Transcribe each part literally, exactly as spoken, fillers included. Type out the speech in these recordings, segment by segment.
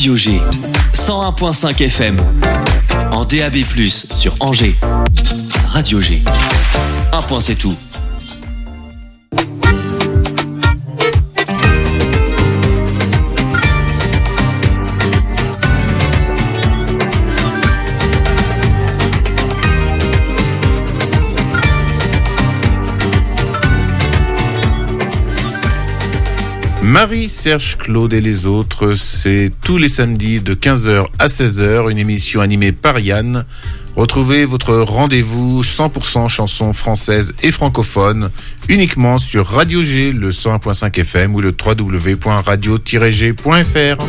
Radio G, cent un virgule cinq F M, en D A B plus, sur Angers. Radio G, un point c'est tout. Marie, Serge, Claude et les autres, c'est tous les samedis de quinze heures à seize heures, une émission animée par Yann. Retrouvez votre rendez-vous cent pour cent chansons françaises et francophones uniquement sur Radio G, le cent un virgule cinq F M ou le w w w point radio tiret g point f r.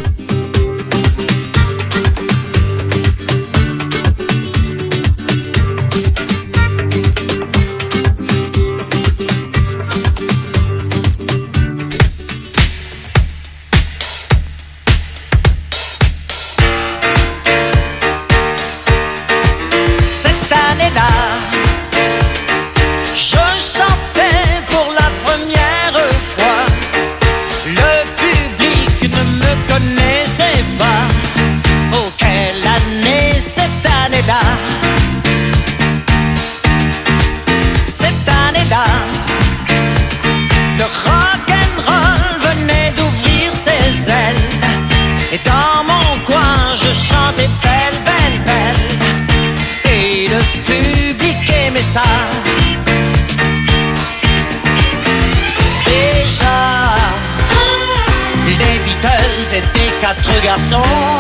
Quatre garçons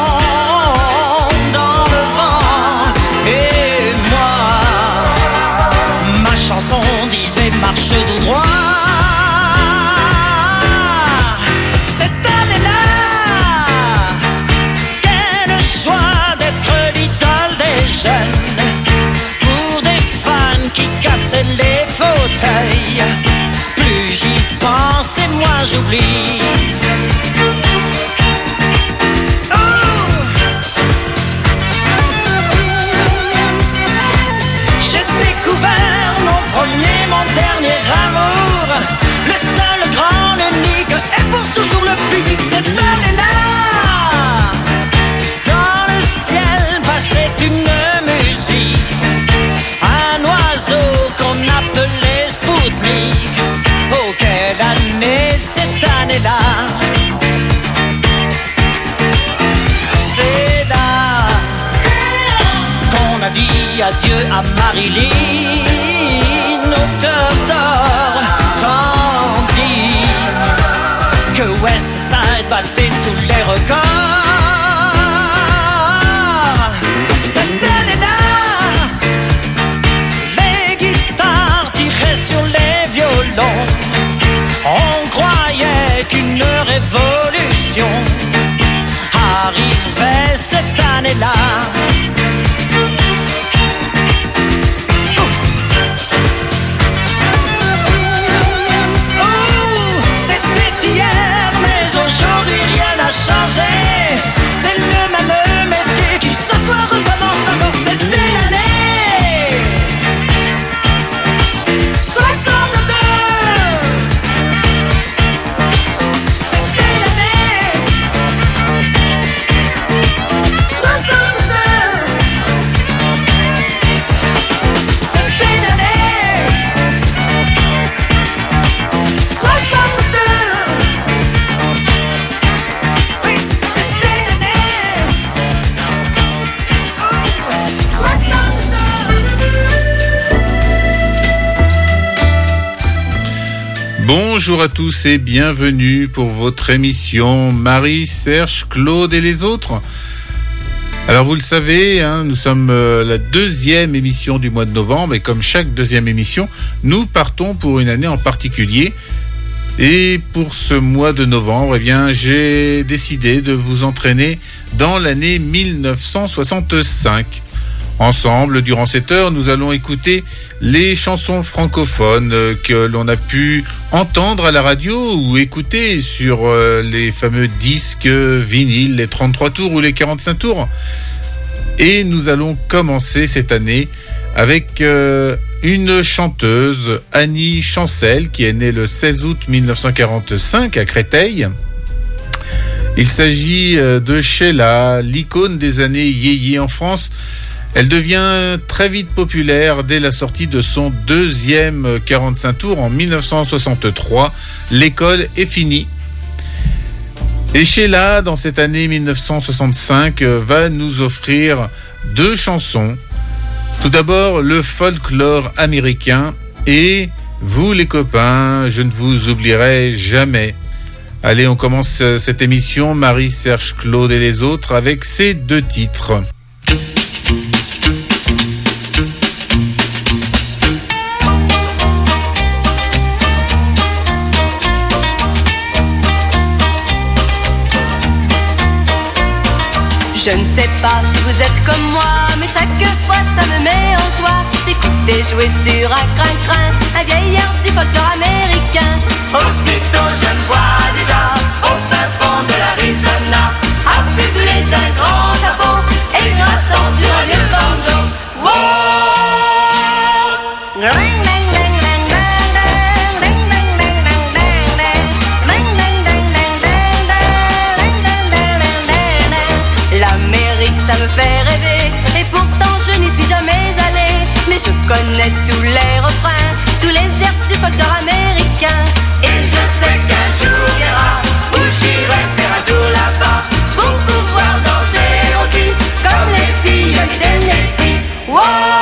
dans le vent et moi, ma chanson disait marche tout droit. Cette année-là, quelle joie d'être l'idole des jeunes, pour des fans qui cassaient les fauteuils. Plus j'y pense et moins j'oublie. Cette année-là, dans le ciel passait une musique, un oiseau qu'on appelait Spoutnik. Oh, quelle année, cette année-là. C'est là qu'on a dit adieu à Marilyn, au cœur d'or, tandis que West Side battait tous les records. Cette année-là, les guitares tiraient sur les violons. On croyait qu'une révolution arrivait cette année-là. Aujourd'hui rien n'a changé, c'est le même métier qui ce soir recommence encore. C'était l'année soixante-deux. C'était l'année soixante-deux. C'était l'année soixante-deux. Bonjour à tous et bienvenue pour votre émission Marie, Serge, Claude et les autres. Alors vous le savez, hein, nous sommes euh, la deuxième émission du mois de novembre et comme chaque deuxième émission, nous partons pour une année en particulier. Et pour ce mois de novembre, eh bien, j'ai décidé de vous entraîner dans l'année mille neuf cent soixante-cinq. Ensemble, durant cette heure, nous allons écouter les chansons francophones que l'on a pu entendre à la radio ou écouter sur les fameux disques vinyles, les trente-trois tours ou les quarante-cinq tours. Et nous allons commencer cette année avec euh, une chanteuse, Annie Chancel, qui est née le seize août mille neuf cent quarante-cinq à Créteil. Il s'agit de Sheila, l'icône des années yéyé en France. Elle devient très vite populaire dès la sortie de son deuxième quarante-cinq tours en mille neuf cent soixante-trois. L'école est finie. Et Sheila, dans cette année mille neuf cent soixante-cinq, va nous offrir deux chansons. Tout d'abord, le folklore américain et vous les copains, je ne vous oublierai jamais. Allez, on commence cette émission, Marie, Serge, Claude et les autres, avec ces deux titres. Je ne sais pas si vous êtes comme moi, mais chaque fois ça me met en joie d'écouter jouer sur un crin-crin un vieillard du folklore américain. Aussitôt je me vois déjà au fin fond de l'Arizona, affublé d'un grand chapeau et grattant sur un vieux banjo. Wow! L'Amérique ça me fait rêver, et pourtant je n'y suis jamais allée. Mais je connais tous les refrains, tous les airs du folklore américain. Et je sais qu'un jour viendra où j'irai faire un tour là-bas pour pouvoir danser aussi comme les filles du Tennessee. Wow!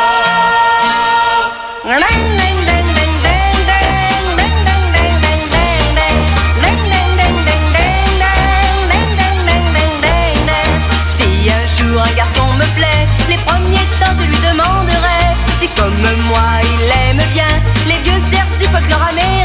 Si un jour un garçon me plaît, les premiers temps je lui demanderai si comme moi il aime bien les vieux airs du folklore américain.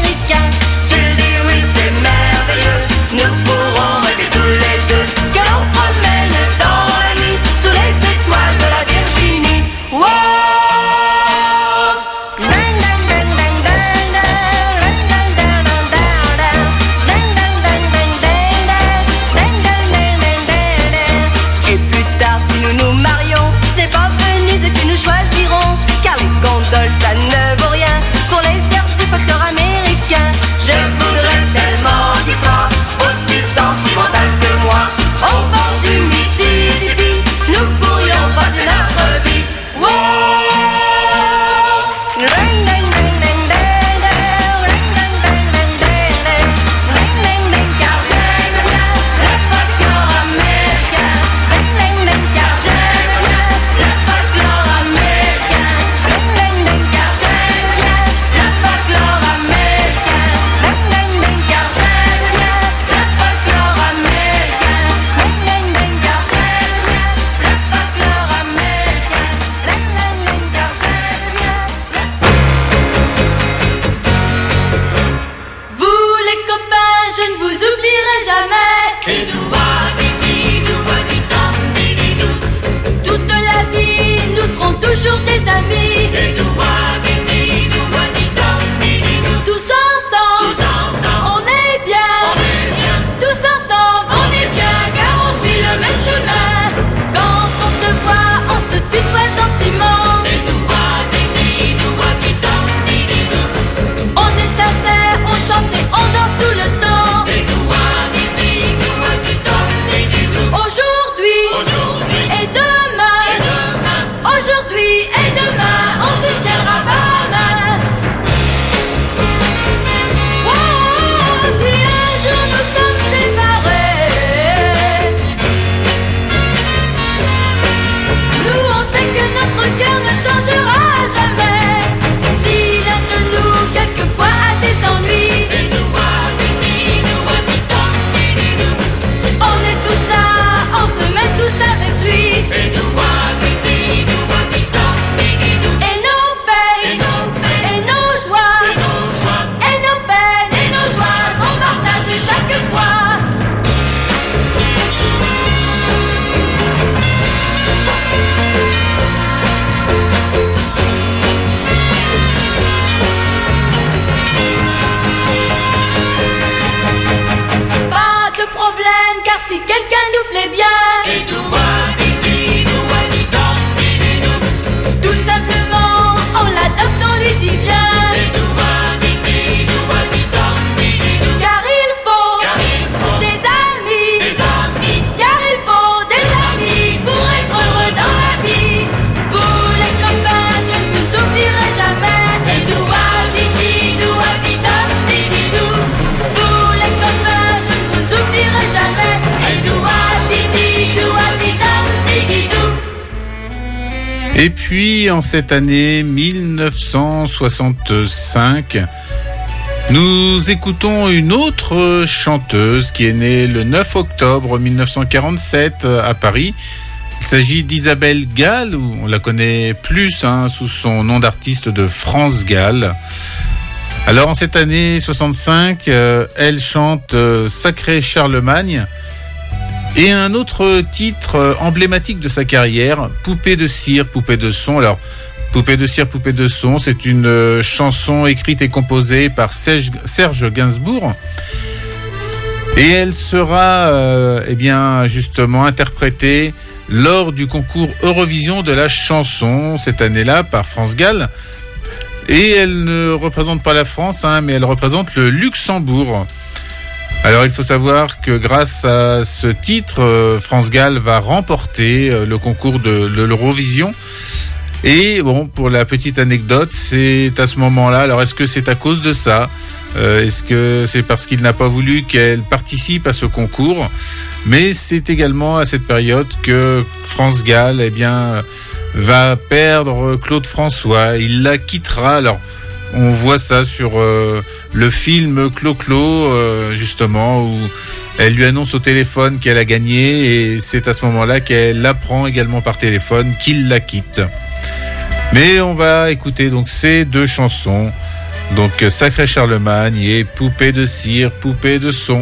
Et puis, en cette année mille neuf cent soixante-cinq, nous écoutons une autre chanteuse qui est née le neuf octobre mille neuf cent quarante-sept à Paris. Il s'agit d'Isabelle Gall, ou on la connaît plus hein, sous son nom d'artiste de France Gall. Alors, en cette année soixante-cinq, euh, elle chante euh, Sacré Charlemagne. Et un autre titre emblématique de sa carrière, Poupée de cire, poupée de son. Alors, Poupée de cire, poupée de son, c'est une chanson écrite et composée par Serge, Serge Gainsbourg. Et elle sera, euh, eh bien, justement interprétée lors du concours Eurovision de la chanson, cette année-là, par France Gall. Et elle ne représente pas la France, hein, mais elle représente le Luxembourg. Alors il faut savoir que grâce à ce titre, euh, France Gall va remporter euh, le concours de, de l'Eurovision. Et bon, pour la petite anecdote, c'est à ce moment-là, alors est-ce que c'est à cause de ça euh, Est-ce que c'est parce qu'il n'a pas voulu qu'elle participe à ce concours? Mais c'est également à cette période que France Gall, eh bien, va perdre Claude François. Il la quittera. Alors, on voit ça sur euh, le film Clo-Clo, euh, justement, où elle lui annonce au téléphone qu'elle a gagné, et c'est à ce moment-là qu'elle apprend également par téléphone qu'il la quitte. Mais on va écouter donc ces deux chansons, donc Sacré Charlemagne et Poupée de cire, poupée de son.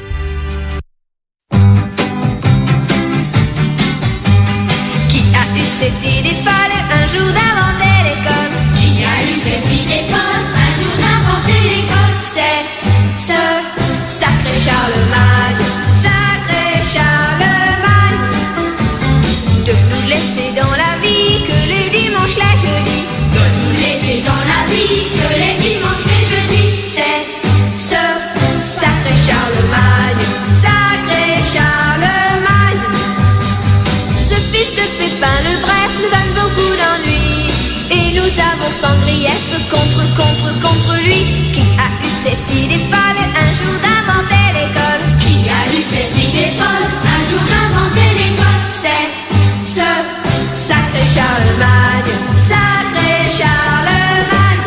Qui a eu cette idée folle un jour d'inventer l'école? Qui a eu cette idée folle un jour d'inventer l'école? C'est ce sacré Charlemagne, sacré Charlemagne, de nous laisser dans la vie que les dimanches, les jeudis, De nous laisser dans la vie que les dimanches, les jeudis. c'est ce sacré Charlemagne, sacré Charlemagne. Ce fils de Pépin le Bref nous donne beaucoup d'ennuis, et nous avons sans grief contre, contre, contre lui. Qui a eu cette idée folle un jour d'inventer l'école? Qui a eu cette idée folle un jour d'inventer l'école? C'est ce sacré Charlemagne, sacré Charlemagne.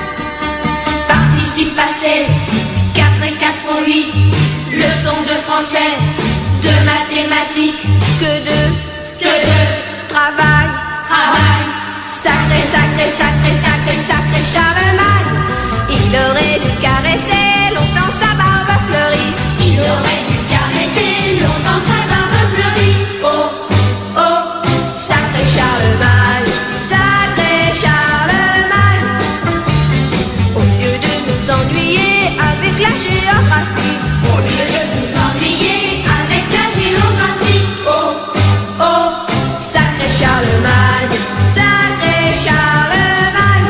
Participe passé, quatre et quatre font huit. Leçon de français, de mathématiques, Que de que de travail, travail. sacré, sacré, sacré, sacré, sacré Charlemagne. Il aurait dû caresser longtemps sa barbe fleurie. Il aurait dû caresser longtemps sa barbe fleurie. Oh, oh, sacré Charlemagne, sacré Charlemagne. Au lieu de nous ennuyer avec la géographie, Au lieu de nous ennuyer avec la géographie. oh, oh, sacré Charlemagne, sacré Charlemagne.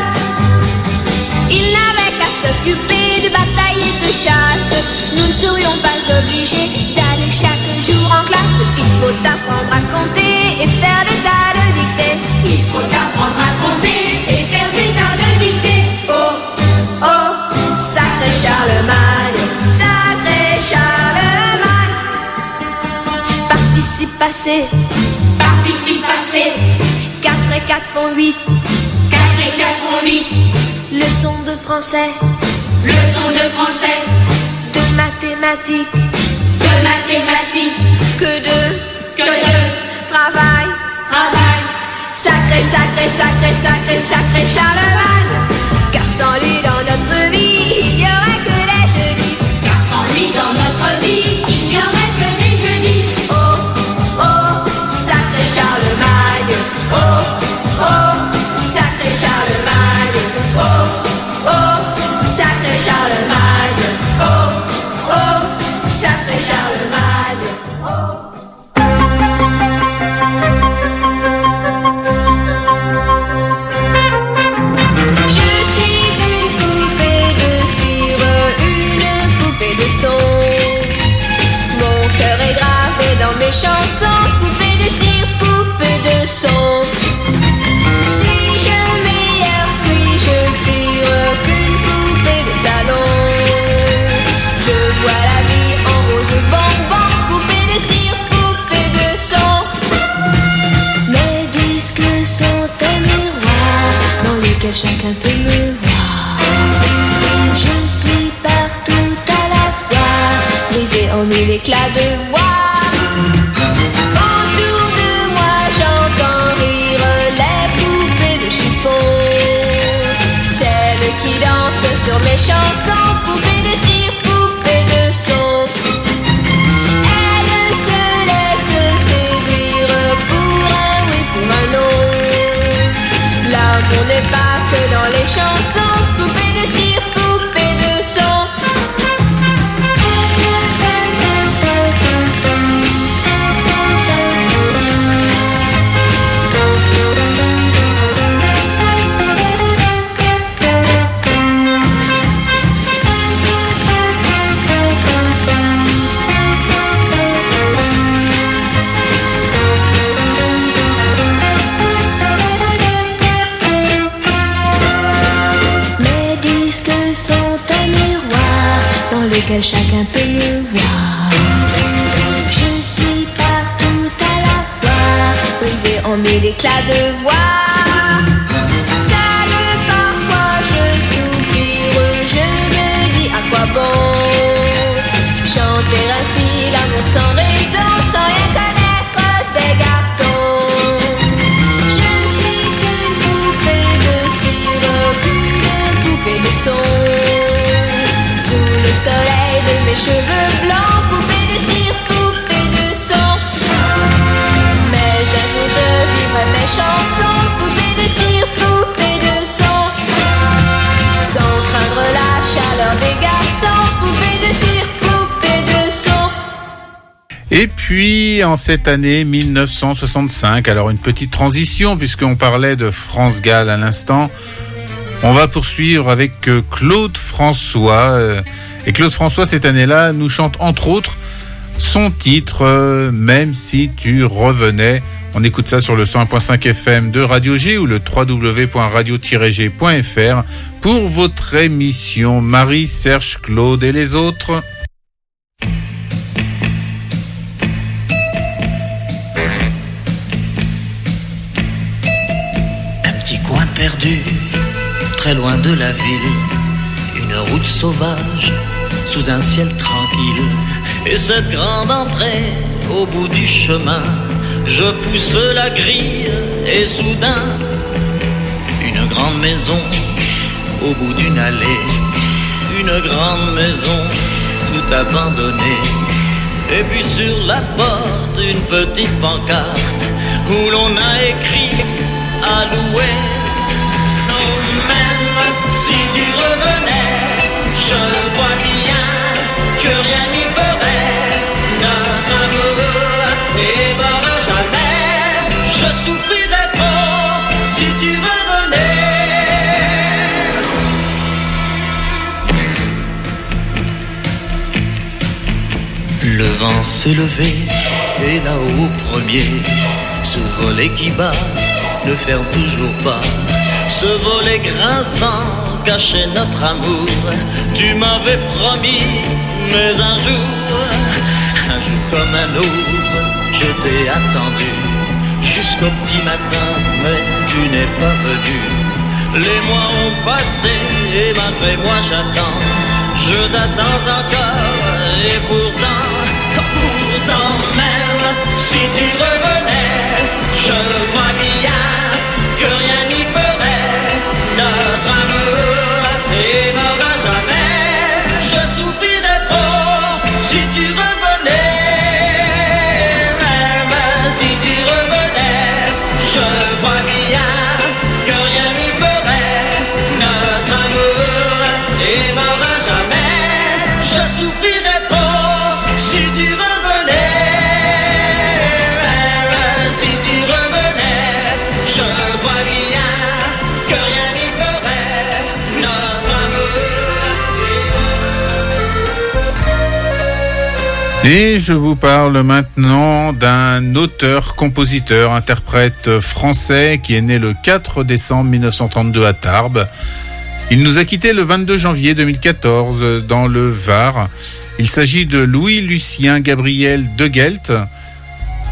Il n'avait qu'à s'occuper de bataille et de chasse. Nous ne serions pas obligés d'aller chaque jour en classe. Il faut apprendre à compter et faire des tas de dictées. Il faut apprendre à compter et faire des tas de dictées. Oh, oh, sacré Charlemagne, sacré Charlemagne. Participe passé, Participe passé, quatre et quatre font huit. quatre et quatre font huit. Leçon de français, Leçon de français, de mathématiques, de mathématiques, que de que de travail. travail. Sacré, sacré, sacré, sacré, sacré Charlemagne. Car sans lui dans notre vie, il n'y aurait que les jeudis. Car sans lui dans notre vie, il n'y aurait que des jeudis. Oh, oh, sacré Charlemagne. Oh, oh, sacré Charlemagne. Oh, oh, sacré Charlemagne. Oh, oh, sacré Charlemagne. Oh. Je suis une poupée de cire, une poupée de son. Mon cœur est gravé dans mes chansons. Poupée de cire, poupée de son. Suis-je meilleure, suis-je pire qu'une poupée de salon? Je vois la vie en rose bonbon. Poupée de cire, poupée de son. Mes disques sont lequel chacun peut me voir. Je suis partout à la fois, brisée en mille éclats de voix. Autour de moi j'entends rire les poupées de chiffon, celles qui dansent sur mes chansons, poupées de cire, poupées de son. Elles se laissent séduire pour un oui, pour un non. L'amour n'est pas que dans les chansons, poupées de cire, poupées de son. Que chacun peut me voir. Je suis partout à la fois, brisée en mille éclats de voix. Seule parfois je soupire, je me dis à quoi bon chanter ainsi l'amour sans raison, sans rien connaître des garçons. Je ne suis qu'une poupée de cire, qu'une poupée de son. Sous le soleil de mes cheveux blancs, poupée de cire, poupée de son. Mais un jour je vivrai mes chansons, poupée de cire, poupée de son. Sans craindre la chaleur des garçons, poupée de cire, poupée de son. Et puis, en cette année mille neuf cent soixante-cinq, alors une petite transition, puisqu'on parlait de France Gall à l'instant. On va poursuivre avec Claude François. Et Claude François, cette année-là, nous chante entre autres son titre euh, « Même si tu revenais ». On écoute ça sur le cent un point cinq F M de Radio G ou le w w w point radio tiret g point f r pour votre émission Marie, Serge, Claude et les autres. Un petit coin perdu, très loin de la ville, une route sauvage sous un ciel tranquille, et cette grande entrée au bout du chemin. Je pousse la grille et soudain une grande maison au bout d'une allée, une grande maison tout abandonnée, et puis sur la porte une petite pancarte où l'on a écrit à louer. Si tu revenais, je vois bien que rien n'y ferait. Notre amour n'ébora jamais. Je souffrirais trop si tu revenais. Le vent s'est levé et là-haut au premier, ce volet qui bat ne ferme toujours pas. Ce volet grinçant cachait notre amour. Tu m'avais promis, mais un jour, un jour comme un autre, je t'ai attendu jusqu'au petit matin, mais tu n'es pas venu. Les mois ont passé et malgré moi j'attends. Je t'attends encore et pourtant, pourtant même si tu revenais, je vois bien que rien n'y ferait. Notre amour n'ébora jamais. Je souffrirais trop si tu revenais. Même si tu revenais, je vois bien que rien n'y ferait. Notre amour n'ébora jamais. Je souffrirais trop si tu revenais. Même si tu revenais, je vois bien que rien n'y ferait. Notre amour. Et je vous parle maintenant d'un auteur, compositeur, interprète français qui est né le quatre décembre mille neuf cent trente-deux à Tarbes. Il nous a quittés le vingt-deux janvier deux mille quatorze dans le Var. Il s'agit de Louis-Lucien Gabriel de Gelt,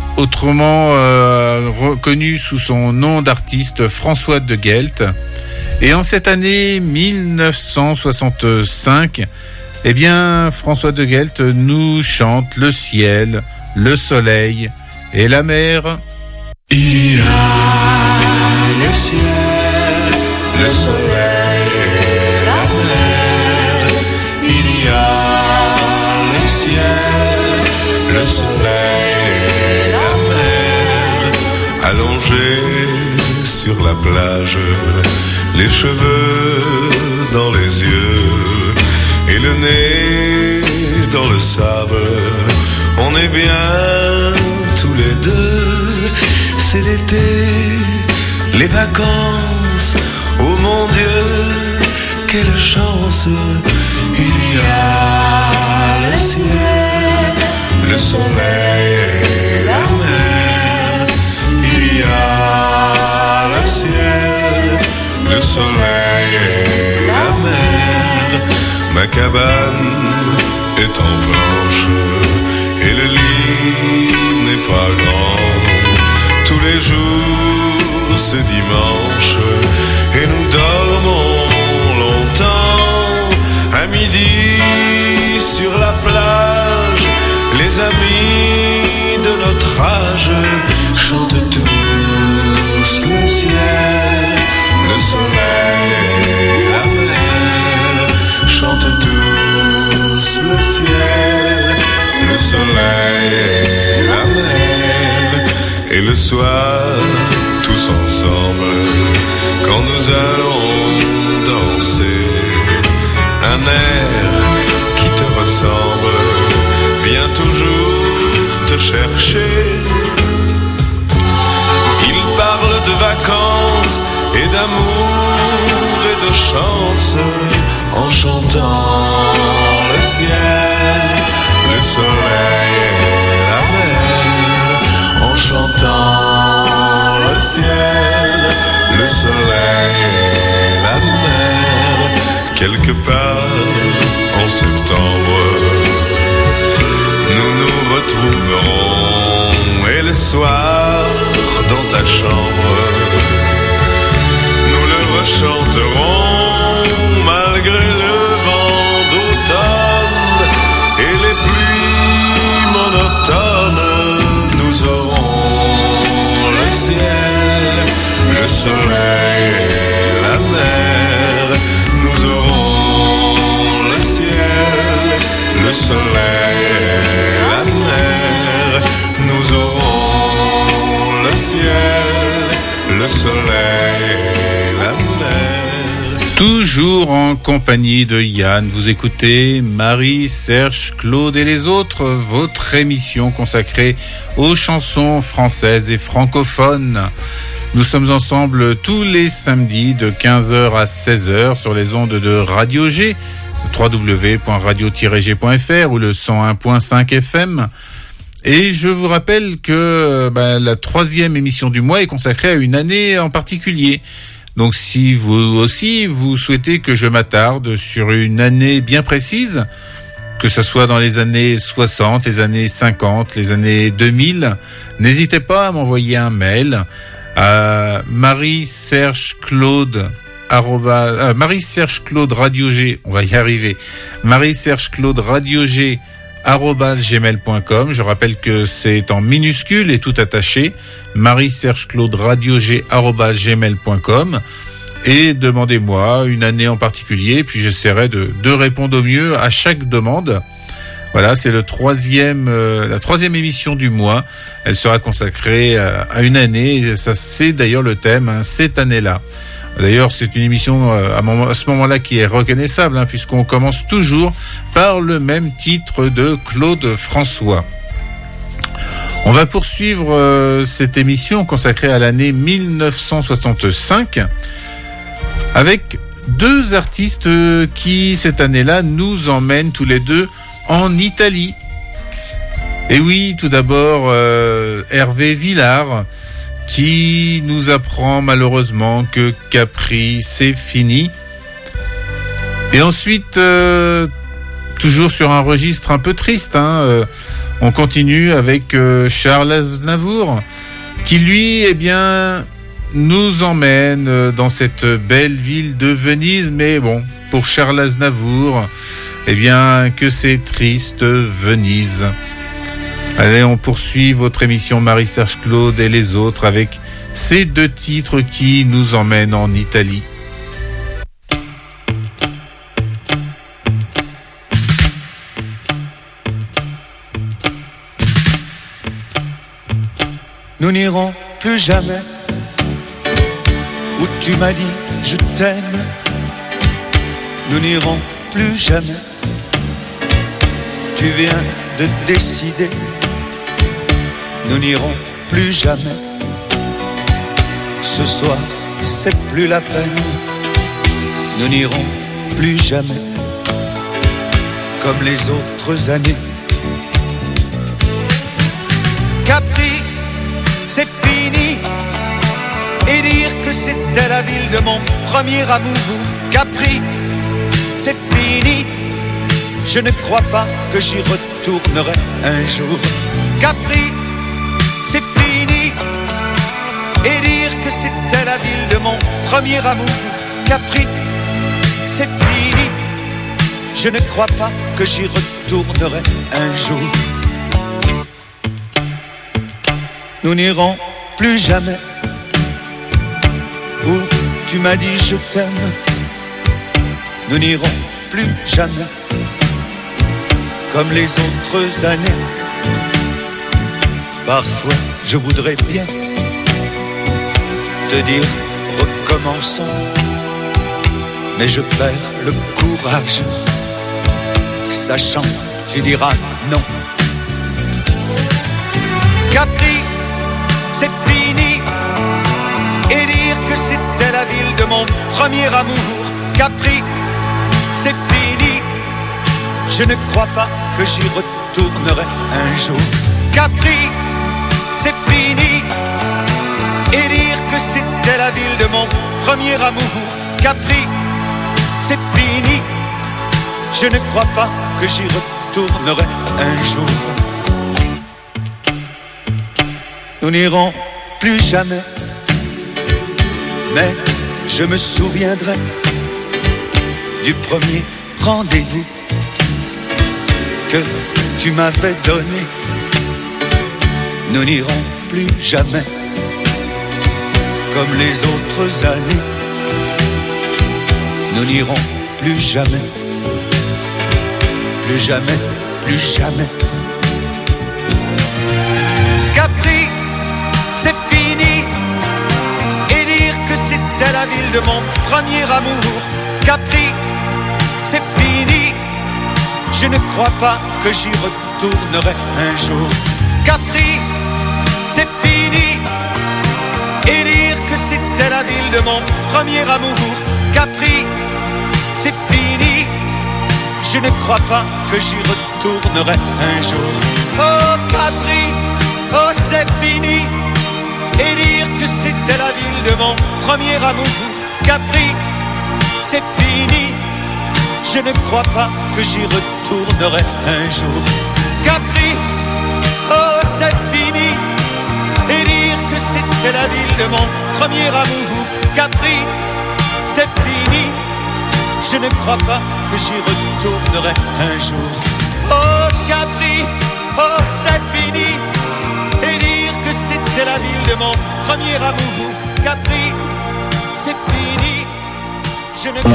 autrement euh, reconnu sous son nom d'artiste François de Gelt. Et en cette année dix-neuf cent soixante-cinq, eh bien, François de Guelt nous chante le ciel, le soleil et la mer. Il y a le ciel, le soleil et la mer. Il y a le ciel, le soleil et la mer. Allongés sur la plage, les cheveux dans les yeux et le nez dans le sable. On est bien tous les deux. C'est l'été, les vacances. Oh mon Dieu, quelle chance. Il y a le ciel, le soleil et la mer. Il y a le ciel, le soleil et la mer. Ma cabane est en planche et le lit n'est pas grand. Tous les jours c'est dimanche et nous dormons longtemps. À midi sur la plage, les amis de notre âge chantent tous le ciel, le soleil et la mer. Chantent tous le ciel, le soleil et la mer. Et le soir, tous ensemble, quand nous allons danser, un air qui te ressemble vient toujours te chercher. Il parle de vacances et d'amour et de chance en chantant le ciel, le soleil et la mer. En chantant le ciel, le soleil et la mer. Quelque part en septembre, nous nous retrouverons. Et le soir, dans ta chambre, nous le rechanterons. Malgré le vent d'automne et les pluies monotones, nous aurons le ciel, le soleil et la mer. Nous aurons le ciel, le soleil et la mer. Nous aurons le ciel, le soleil et la mer. Toujours en compagnie de Yann, vous écoutez Marie, Serge, Claude et les autres, votre émission consacrée aux chansons françaises et francophones. Nous sommes ensemble tous les samedis de quinze heures à seize heures sur les ondes de Radio G, w w w point radio tiret g point f r ou le cent un point cinq F M. Et je vous rappelle que ben, la troisième émission du mois est consacrée à une année en particulier. Donc si vous aussi, vous souhaitez que je m'attarde sur une année bien précise, que ce soit dans les années soixante, les années cinquante, les années deux mille, n'hésitez pas à m'envoyer un mail à Marie-Serge-Claude euh, Marie-Serge-Claude Radio G, on va y arriver, Marie-Serge-Claude Radio G arobase gmail point com. Je rappelle que c'est en minuscule et tout attaché, Marie-Serge-Claude Radio G arobase gmail point com, et demandez-moi une année en particulier, puis j'essaierai de, de répondre au mieux à chaque demande. Voilà, c'est le troisième, euh, la troisième émission du mois. Elle sera consacrée à, à une année, et ça, c'est d'ailleurs le thème, hein, cette année-là. D'ailleurs, c'est une émission euh, à, moment, à ce moment-là qui est reconnaissable, hein, puisqu'on commence toujours par le même titre de Claude François. On va poursuivre euh, cette émission consacrée à l'année dix-neuf cent soixante-cinq avec deux artistes qui, cette année-là, nous emmènent tous les deux en Italie. Et oui, tout d'abord, euh, Hervé Villard, qui nous apprend malheureusement que Capri, c'est fini. Et ensuite, euh, toujours sur un registre un peu triste, hein, euh, on continue avec euh, Charles Aznavour, qui lui, eh bien, nous emmène dans cette belle ville de Venise. Mais bon, pour Charles Aznavour, eh bien, que c'est triste, Venise. Allez, on poursuit votre émission Marie-Serge Claude et les autres avec ces deux titres qui nous emmènent en Italie. Nous n'irons plus jamais où tu m'as dit je t'aime. Nous n'irons plus jamais. Tu viens de décider. Nous n'irons plus jamais. Ce soir, c'est plus la peine. Nous n'irons plus jamais comme les autres années. Capri, c'est fini. Et dire que c'était la ville de mon premier amour. Capri, c'est fini. Je ne crois pas que j'y retournerai un jour. Capri, c'est fini. Et dire que c'était la ville de mon premier amour. Capri, c'est fini. Je ne crois pas que j'y retournerai un jour. Nous n'irons plus jamais où tu m'as dit je t'aime. Nous n'irons plus jamais comme les autres années. Parfois je voudrais bien te dire recommençons, mais je perds le courage, sachant que tu diras non. Capri, c'est fini. Et dire que c'était la ville de mon premier amour. Capri, c'est fini. Je ne crois pas que j'y retournerai un jour. Capri, c'est fini. Et dire que c'était la ville de mon premier amour. Capri, c'est fini. Je ne crois pas que j'y retournerai un jour. Nous n'irons plus jamais, mais je me souviendrai du premier rendez-vous que tu m'avais donné. Nous n'irons plus jamais comme les autres années. Nous n'irons plus jamais, plus jamais, plus jamais. Capri, c'est fini. Et dire que c'était la ville de mon premier amour. Capri, c'est fini. Je ne crois pas que j'y retournerai un jour. Capri, c'est fini. Et dire que c'était la ville de mon premier amour. Capri, c'est fini. Je ne crois pas que j'y retournerai un jour. Oh Capri, oh c'est fini. Et dire que c'était la ville de mon premier amour. Capri, c'est fini. Je ne crois pas que j'y retournerai un jour. Capri, oh c'est fini. Et dire que c'était la ville de mon premier amour. Capri, c'est fini. Je ne crois pas que j'y retournerai un jour. Oh Capri, oh c'est fini. Et dire que c'était la ville de mon premier amour. Capri, c'est fini. Je ne...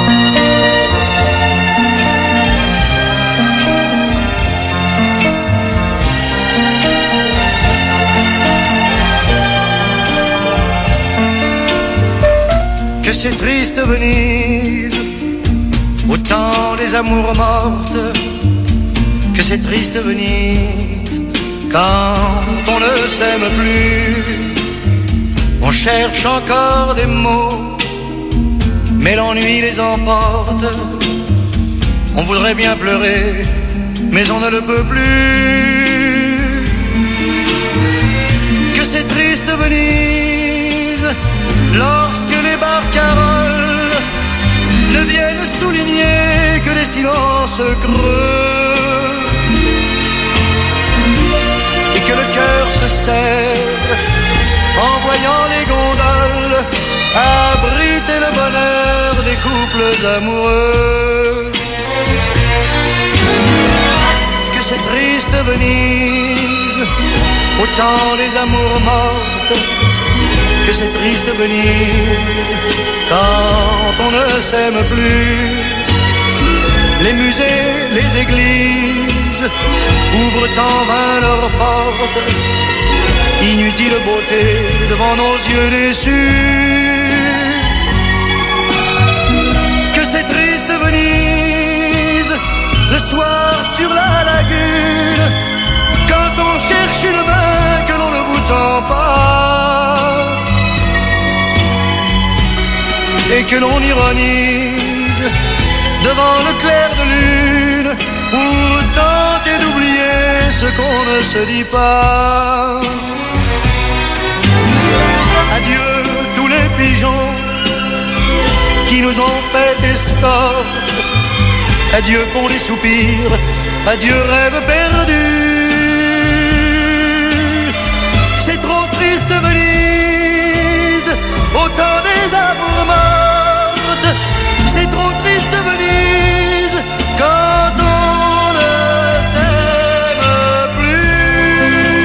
Que c'est triste Venise, au temps des amours mortes. Que c'est triste Venise, quand on ne s'aime plus. On cherche encore des mots, mais l'ennui les emporte. On voudrait bien pleurer, mais on ne le peut plus. Que c'est triste Venise, lorsque les barcaroles ne viennent souligner que des silences creux, et que le cœur se serre en voyant les gondoles abriter le bonheur des couples amoureux. Que cette triste Venise, au temps des amours mortes, que cette triste Venise, quand on ne s'aime plus, les musées, les églises ouvrent en vain leurs portes, inutile beauté devant nos yeux déçus. Que cette triste Venise, le soir sur la lagune, quand on cherche une main que l'on ne vous tend pas, et que l'on ironise devant le clair de lune, pour tenter d'oublier ce qu'on ne se dit pas. Adieu tous les pigeons qui nous ont fait escorte, adieu pour les soupirs, adieu rêve perdu. C'est trop triste Venise, au temps des amours mortes, c'est trop triste Venise, quand on ne s'aime plus.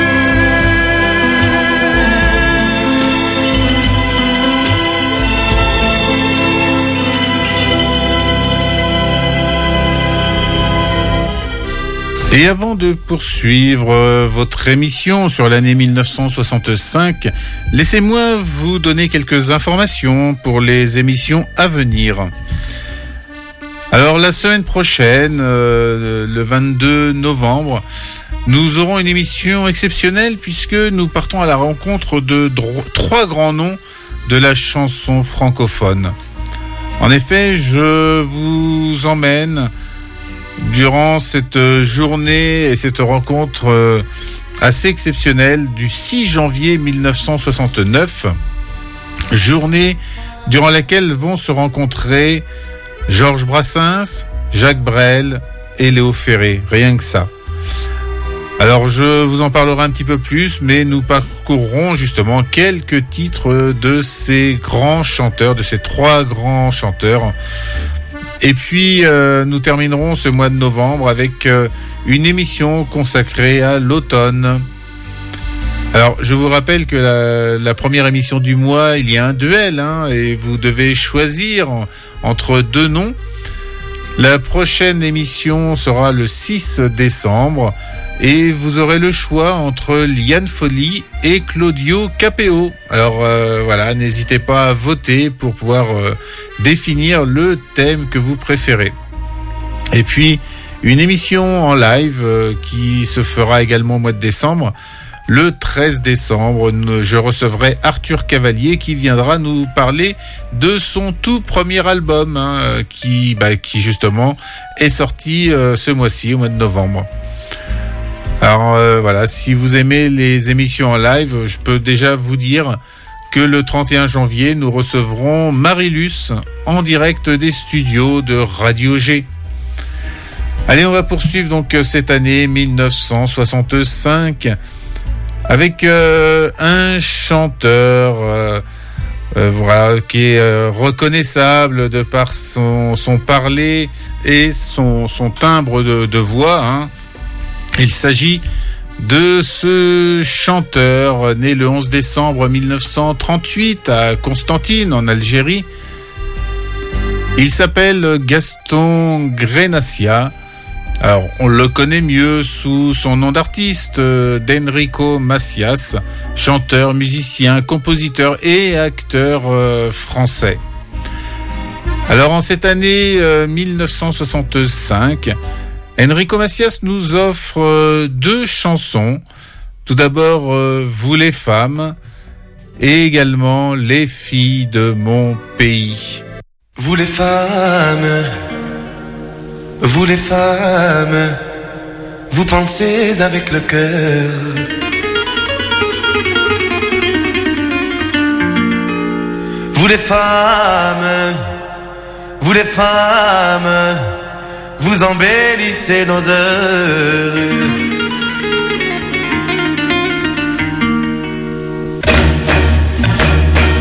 Et avant de poursuivre euh, votre émission sur l'année mille neuf cent soixante-cinq, laissez-moi vous donner quelques informations pour les émissions à venir. Alors la semaine prochaine, euh, le vingt-deux novembre, nous aurons une émission exceptionnelle puisque nous partons à la rencontre de dro- trois grands noms de la chanson francophone. En effet, je vous emmène durant cette journée et cette rencontre euh, assez exceptionnelle du six janvier mille neuf cent soixante-neuf, journée durant laquelle vont se rencontrer Georges Brassens, Jacques Brel et Léo Ferré, rien que ça. Alors je vous en parlerai un petit peu plus, mais nous parcourrons justement quelques titres de ces grands chanteurs, de ces trois grands chanteurs. Et puis, euh, nous terminerons ce mois de novembre avec euh, une émission consacrée à l'automne. Alors, je vous rappelle que la, la première émission du mois, il y a un duel, hein, et vous devez choisir entre deux noms. La prochaine émission sera le six décembre, et vous aurez le choix entre Liane Folly et Claudio Capéo. Alors euh, voilà, n'hésitez pas à voter pour pouvoir euh, définir le thème que vous préférez. Et puis, une émission en live euh, qui se fera également au mois de décembre. Le treize décembre, je recevrai Arthur Cavalier qui viendra nous parler de son tout premier album, hein, qui, bah, qui justement est sorti euh, ce mois-ci, au mois de novembre. Alors euh, voilà, si vous aimez les émissions en live, je peux déjà vous dire que le trente et un janvier, nous recevrons Marilus en direct des studios de Radio G. Allez, on va poursuivre donc cette année mille neuf cent soixante-cinq avec euh, un chanteur euh, euh, voilà, qui est euh, reconnaissable de par son, son parler et son, son timbre de, de voix, hein. Il s'agit de ce chanteur né le onze décembre mille neuf cent trente-huit à Constantine, en Algérie. Il s'appelle Gaston Grenassia. Alors, on le connaît mieux sous son nom d'artiste, d'Enrico Macias, chanteur, musicien, compositeur et acteur euh, français. Alors, en cette année euh, mille neuf cent soixante-cinq, Enrico Macias nous offre euh, deux chansons. Tout d'abord, euh, Vous les femmes, et également Les filles de mon pays. Vous les femmes, vous les femmes, vous pensez avec le cœur. Vous les femmes, vous les femmes, vous embellissez nos heures. On vous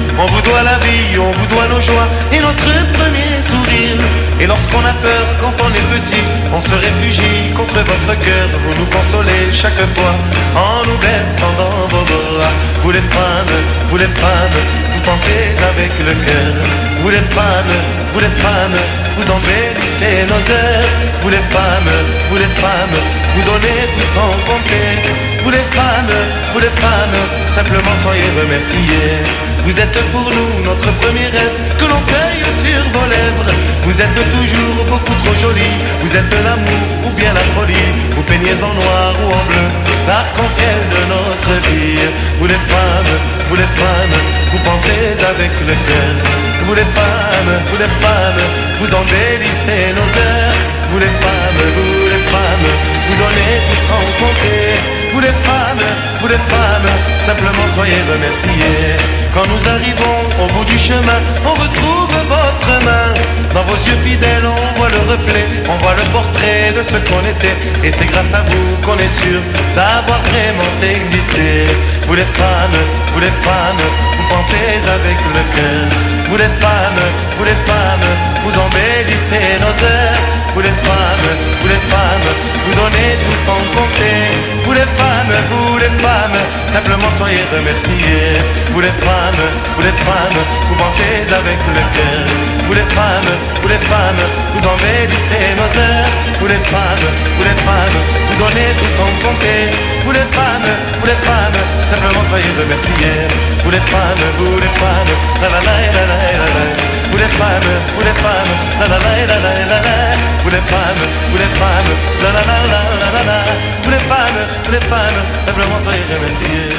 vous doit la vie, on vous doit nos joies et notre premier sourire. Et lorsqu'on a peur, quand on est petit, on se réfugie contre votre cœur. Vous nous consolez chaque fois en nous berçant dans vos bras. Vous les femmes, vous les femmes, vous pensez avec le cœur. Vous les femmes, vous les femmes, vous embellissez nos heures. Vous les femmes, vous les femmes, vous donnez tout sans compter. Vous les femmes, vous les femmes, simplement soyez remerciés. Vous êtes pour nous notre premier rêve que l'on cueille sur vos lèvres. Vous êtes toujours beaucoup trop jolie. Vous êtes l'amour ou bien la folie. Vous peignez en noir ou en bleu l'arc-en-ciel de notre vie. Vous les femmes, vous les femmes, vous pensez avec le cœur. Vous les femmes, vous les femmes, vous embellissez nos heures. Vous les femmes, vous les femmes, vous donnez tout sans compter. Vous les femmes, vous les femmes, simplement soyez remerciés. Quand nous arrivons au bout du chemin, on retrouve votre main. Dans vos yeux fidèles, on voit le reflet, on voit le portrait de ce qu'on était. Et c'est grâce à vous qu'on est sûr d'avoir vraiment existé. Vous les femmes, vous les femmes, vous pensez avec le cœur. Vous les femmes, vous les femmes, vous embellissez nos heures. Vous les femmes, vous les femmes, vous donnez tout sans compter. Vous les femmes, vous les femmes, simplement soyez remerciés. Vous les femmes, vous les femmes, vous pensez avec le cœur. Vous les femmes, vous les femmes, vous embellissez nos heures. Vous les femmes, vous les femmes, vous donnez tout sans compter. Vous les femmes, vous les femmes, simplement soyez remerciés. Vous les femmes, vous les femmes, la la la la la la la. Vous les femmes, vous les femmes, la la la la la la la. Vous les femmes, vous les femmes, la la la la la la la. Vous les femmes, vous les femmes, simplement soyez remerciés.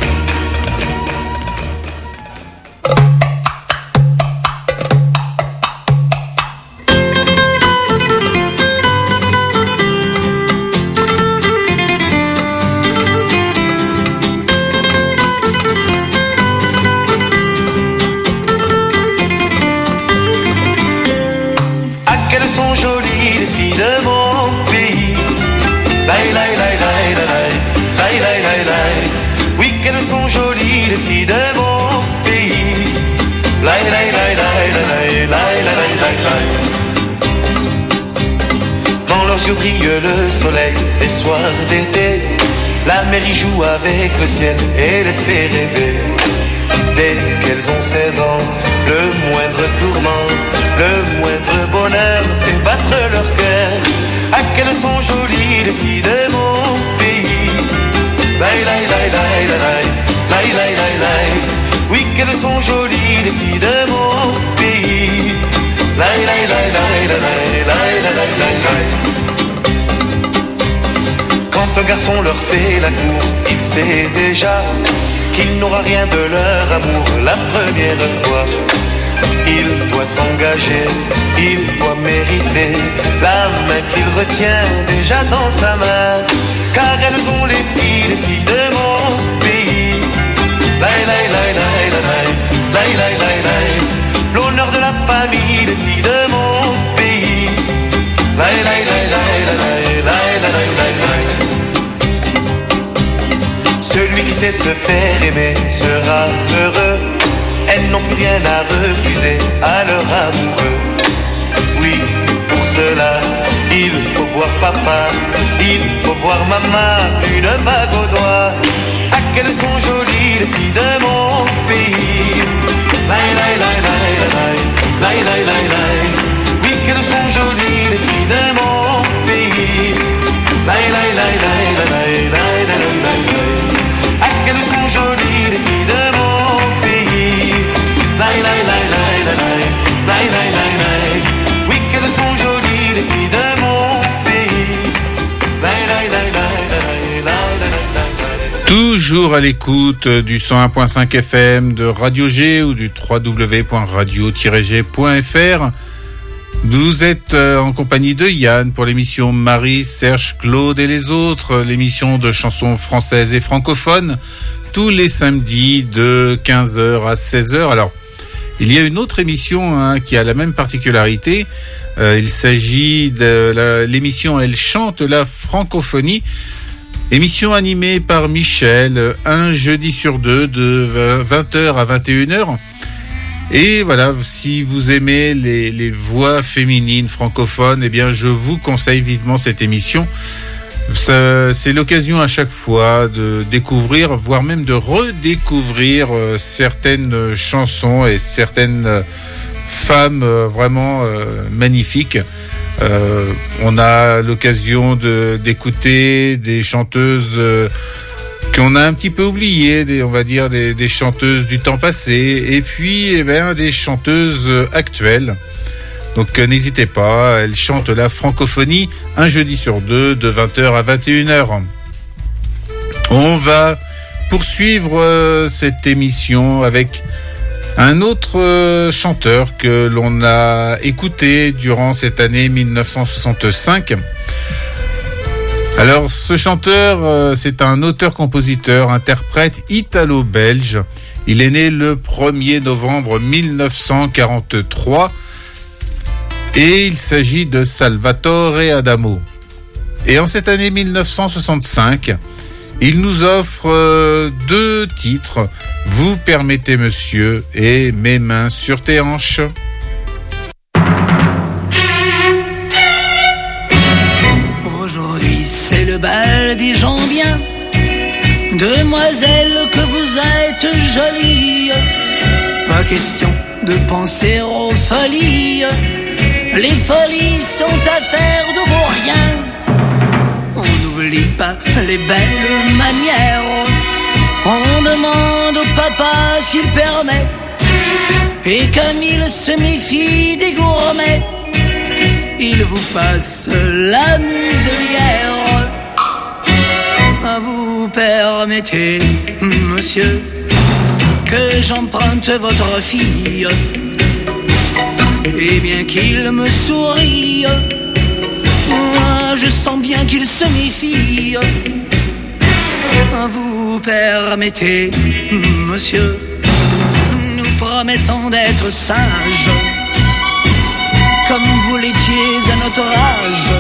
Brille le soleil des soirs d'été. La mer y joue avec le ciel et les fait rêver. Dès qu'elles ont seize ans, le moindre tourment, le moindre bonheur fait battre leur cœur. Ah, qu'elles sont jolies les filles de mon pays. Laï, laï, laï, laï, laï, laï, laï, laï, laï. Oui, qu'elles sont jolies les filles de mon pays. Laï, laï, laï, laï, laï, laï, laï, laï, laï, laï. Quand un garçon leur fait la cour, il sait déjà qu'il n'aura rien de leur amour la première fois. Il doit s'engager, il doit mériter la main qu'il retient déjà dans sa main. Car elles ont les filles, les filles de mon pays. Laï, laï, laï, laï, laï, laï, laï, laï, laï. L'honneur de la famille, les filles de mon pays. Laï, laï, laï, laï, laï, laï, laï, laï, laï, laï. Celui qui sait se faire aimer sera heureux. Elles n'ont plus rien à refuser à leur amoureux. Oui, pour cela, il faut voir papa, il faut voir maman, une bague au doigt. Ah, qu'elles sont jolies les filles de mon pays. Laï, laï, laï, laï, laï, laï, laï, laï, laï. Oui, qu'elles sont jolies les filles de mon pays. Laï, laï, laï, laï, laï, laï, laï, laï, laï. Ah, qu'elles sont jolies les filles de mon pays. Laï, laï, laï, laï, laï, laï, laï, laï, laï. Oui, qu'elles sont jolies les filles de mon pays. Laï, laï, laï, laï, laï, laï, laï, laï. Toujours à l'écoute du cent un point cinq F M de Radio G ou du w w w point radio tiret g point f r. Vous êtes en compagnie de Yann pour l'émission Marie, Serge, Claude et les autres, l'émission de chansons françaises et francophones, tous les samedis de quinze heures à seize heures. Alors, il y a une autre émission hein, qui a la même particularité. Euh, il s'agit de la, l'émission Elle chante la francophonie, émission animée par Michel, un jeudi sur deux de vingt heures à vingt et une heures. Et voilà, si vous aimez les, les voix féminines francophones, eh bien, je vous conseille vivement cette émission. Ça, c'est l'occasion à chaque fois de découvrir, voire même de redécouvrir euh, certaines chansons et certaines euh, femmes euh, vraiment euh, magnifiques. Euh, on a l'occasion de, d'écouter des chanteuses euh, qu'on a un petit peu oubliées, des, on va dire des, des chanteuses du temps passé, et puis eh ben, des chanteuses actuelles. Donc euh, n'hésitez pas, elles chantent la francophonie un jeudi sur deux de vingt heures à vingt et une heures. On va poursuivre euh, cette émission avec un autre euh, chanteur que l'on a écouté durant cette année mille neuf cent soixante-cinq. Alors ce chanteur, euh, c'est un auteur-compositeur, interprète italo-belge. Il est né le premier novembre mille neuf cent quarante-trois et il s'agit de Salvatore Adamo. Et en cette année mille neuf cent soixante-cinq, il nous offre euh, deux titres. Vous permettez, monsieur, et Mes mains sur tes hanches. Aujourd'hui, c'est le bal des gens bien. Demoiselle, que vous êtes jolie. Pas question de penser aux folies. Les folies sont affaires de vos riens. On n'oublie pas les belles manières. On demande au papa s'il permet. Et comme il se méfie des gourmets, il vous passe la muselière. Vous permettez, monsieur, que j'emprunte votre fille. Et bien qu'il me sourie, moi je sens bien qu'il se méfie. Vous permettez, monsieur, nous promettons d'être sages, comme vous l'étiez à notre âge,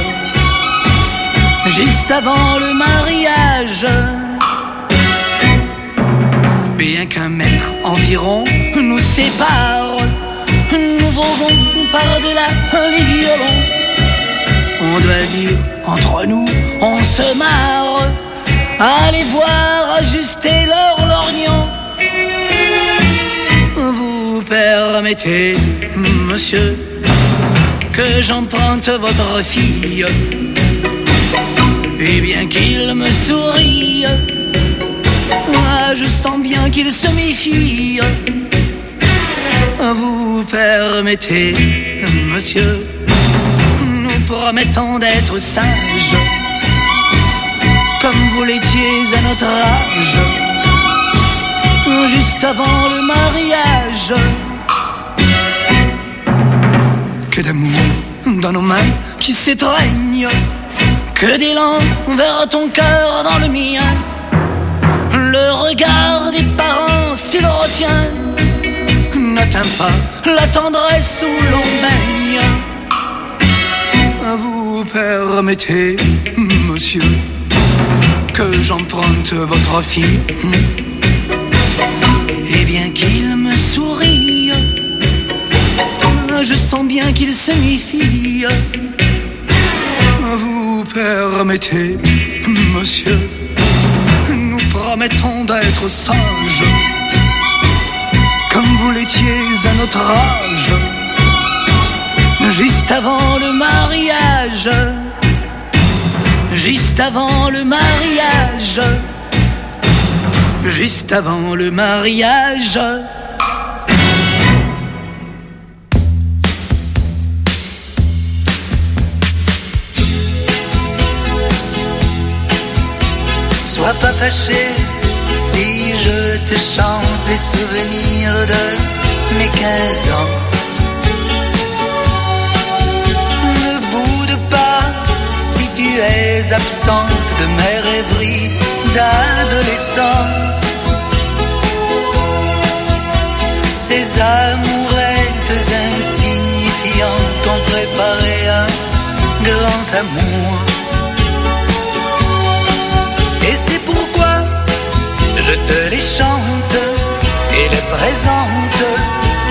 juste avant le mariage. Bien qu'un mètre environ nous sépare, nous voguons par-delà les violons. On doit dire, entre nous, on se marre. Allez voir ajuster leur lorgnon. Vous permettez, monsieur, que j'emprunte votre fille. Et bien qu'il me sourie, moi je sens bien qu'il se méfie. Vous permettez, monsieur, nous promettons d'être sages, comme vous l'étiez à notre âge, juste avant le mariage. Que d'amour dans nos mains qui s'étreignent, que d'élan vers ton cœur dans le mien. Le regard des parents s'il retient, n'atteint pas la tendresse où l'on baigne. Vous permettez, monsieur, que j'emprunte votre fille. Et bien qu'il me sourie, je sens bien qu'il se méfie. Vous permettez, monsieur, nous promettons d'être sages, comme vous l'étiez à notre âge, juste avant le mariage. Juste avant le mariage, juste avant le mariage. Sois pas fâché si je te chante les souvenirs de mes quinze ans. Ne boude pas si tu es absente de mes rêveries d'adolescent. Ces amourettes insignifiantes ont préparé un grand amour. Et c'est pourquoi je te les chante et les présente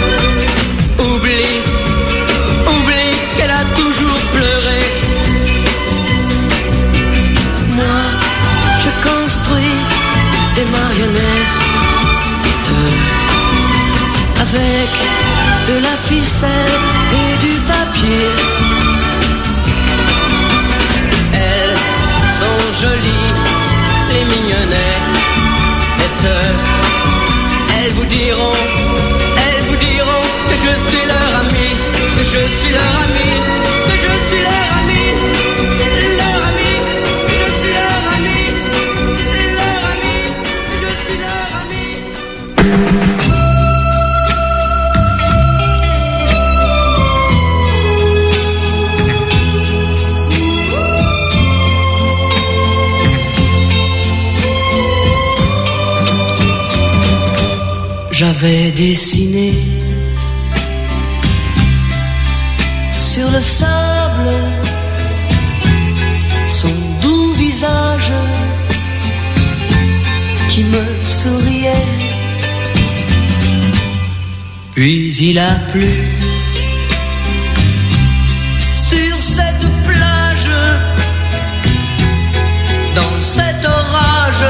de la ficelle et du papier. Elles sont jolies, les mignonnettes. Elles vous diront, elles vous diront que je suis leur ami, que je suis leur ami, que je suis leur ami, leur ami, que je suis leur ami, leur ami, que je suis leur ami. J'avais dessiné sur le sable son doux visage qui me souriait. Puis il a plu sur cette plage, dans cet orage,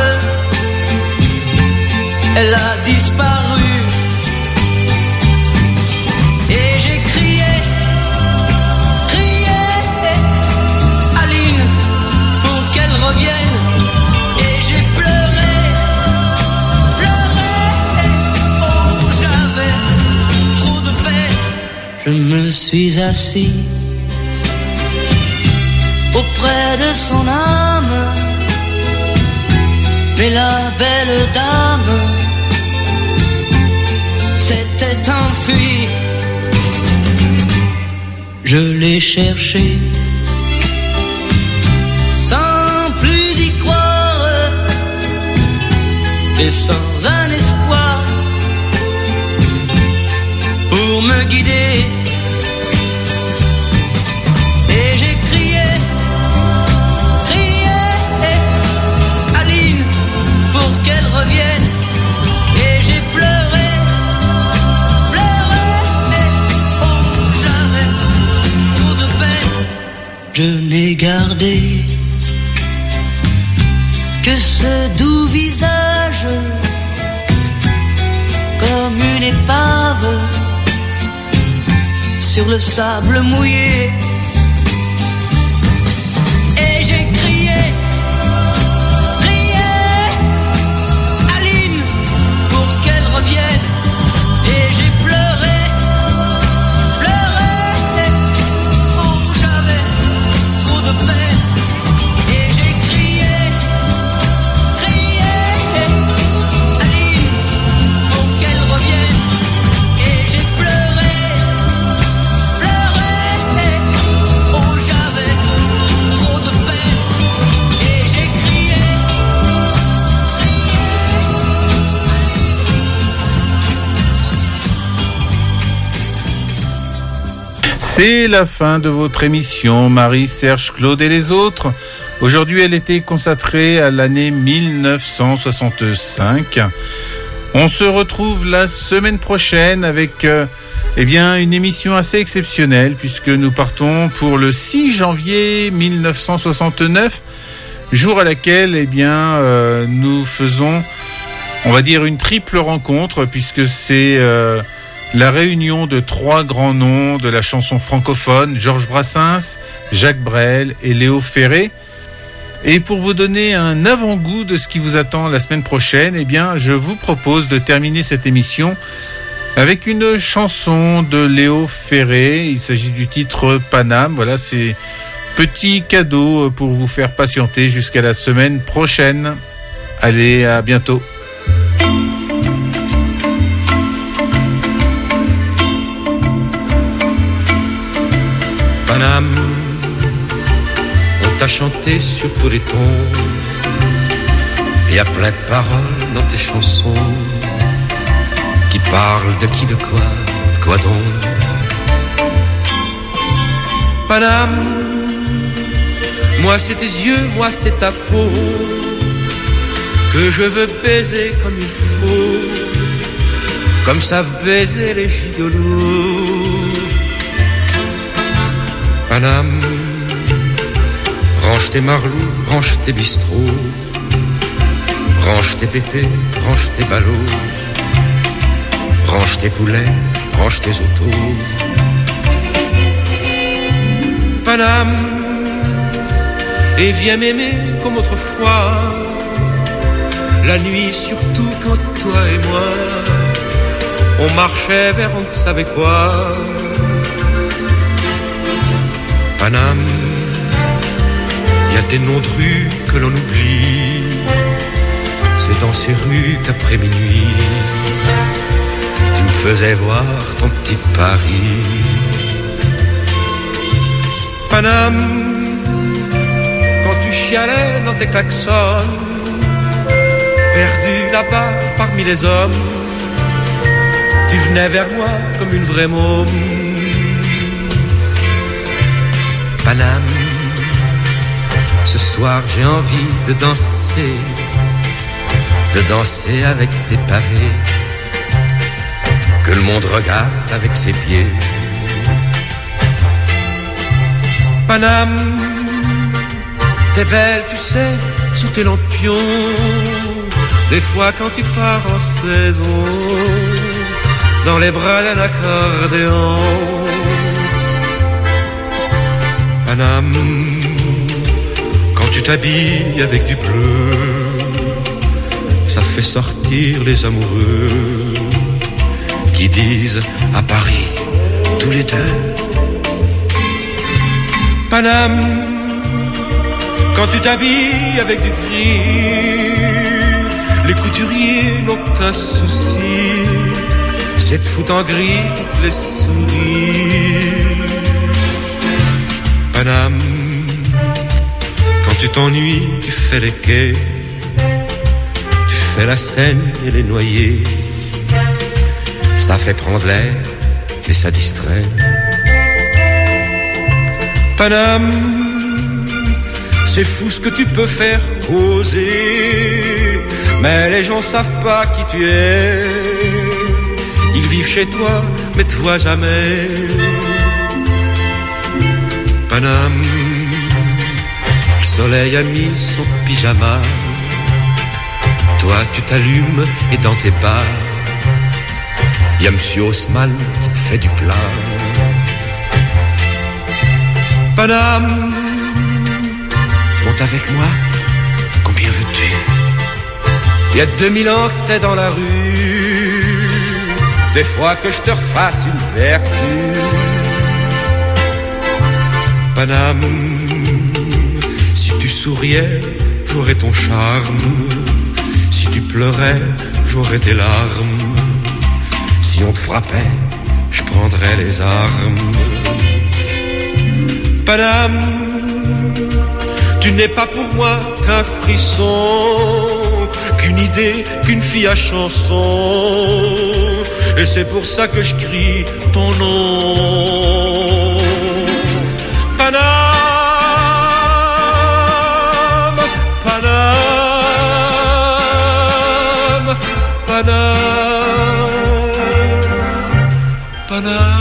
elle a disparu. Et j'ai crié, crié, Aline, pour qu'elle revienne. Et j'ai pleuré, pleuré, oh j'avais trop de peine. Je me suis assis auprès de son âme, mais la belle dame s'était enfuie. Je l'ai cherché sans plus y croire et sans un espoir pour me guider. Et j'ai crié, crié, Aline, pour qu'elle revienne. Et j'ai pleuré, pleuré, oh j'avais trop de peine. Je n'ai gardé que ce doux visage, comme une épave sur le sable mouillé. Et j'ai crié, crié, Aline, pour qu'elle revienne. Et j'ai pleuré, pleuré, oh j'avais trop de peine. Et j'ai crié, crié, Aline, pour qu'elle revienne. Et j'ai pleuré, pleuré, oh j'avais trop de peine. Et j'ai crié, C'est la fin de votre émission Marie, Serge, Claude et les autres. Aujourd'hui, elle était consacrée à l'année mille neuf cent soixante-cinq. On se retrouve la semaine prochaine avec euh, eh bien, une émission assez exceptionnelle puisque nous partons pour le six janvier mille neuf cent soixante-neuf, jour à laquelle eh bien, euh, nous faisons, on va dire, une triple rencontre puisque c'est euh, la réunion de trois grands noms de la chanson francophone, Georges Brassens, Jacques Brel et Léo Ferré. Et pour vous donner un avant-goût de ce qui vous attend la semaine prochaine, eh bien, je vous propose de terminer cette émission avec une chanson de Léo Ferré. Il s'agit du titre Paname. Voilà, c'est petit cadeau pour vous faire patienter jusqu'à la semaine prochaine. Allez, à bientôt. Paname, on t'a chanté sur tous les tons. Il y a plein de paroles dans tes chansons qui parlent de qui, de quoi, de quoi donc. Paname, moi c'est tes yeux, moi c'est ta peau que je veux baiser comme il faut, comme savent baiser les gigolos. Paname, range tes marlous, range tes bistrots, range tes pépés, range tes ballots, range tes poulets, range tes autos. Paname, et viens m'aimer comme autrefois, la nuit surtout quand toi et moi, on marchait vers on ne savait quoi. Paname, y a des noms de rues que l'on oublie, c'est dans ces rues qu'après minuit, tu me faisais voir ton petit Paris. Paname, quand tu chialais dans tes klaxons, perdu là-bas parmi les hommes, tu venais vers moi comme une vraie môme. Paname, ce soir j'ai envie de danser, de danser avec tes pavés, que le monde regarde avec ses pieds. Paname, t'es belle, tu sais, sous tes lampions, des fois quand tu pars en saison, dans les bras d'un accordéon. Paname, quand tu t'habilles avec du bleu, ça fait sortir les amoureux qui disent à Paris tous les deux. Paname, quand tu t'habilles avec du gris, les couturiers n'ont qu'un souci, c'est de foutre en gris toutes les souris. Paname, quand tu t'ennuies, tu fais les quais, tu fais la Seine et les noyers, ça fait prendre l'air et ça distrait. Paname, c'est fou ce que tu peux faire causer, mais les gens savent pas qui tu es. Ils vivent chez toi, mais te voient jamais. Paname, le soleil a mis son pyjama, toi tu t'allumes et dans tes bars, y a Monsieur Haussmann qui te fait du plat. Paname, monte avec moi, combien veux-tu? Il y a deux mille ans que t'es dans la rue, des fois que je te refasse une vertu. Paname, si tu souriais, j'aurais ton charme, si tu pleurais, j'aurais tes larmes, si on te frappait, je prendrais les armes. Paname, tu n'es pas pour moi qu'un frisson, qu'une idée, qu'une fille à chanson, et c'est pour ça que je crie ton nom. Paname, Paname, Paname, Paname.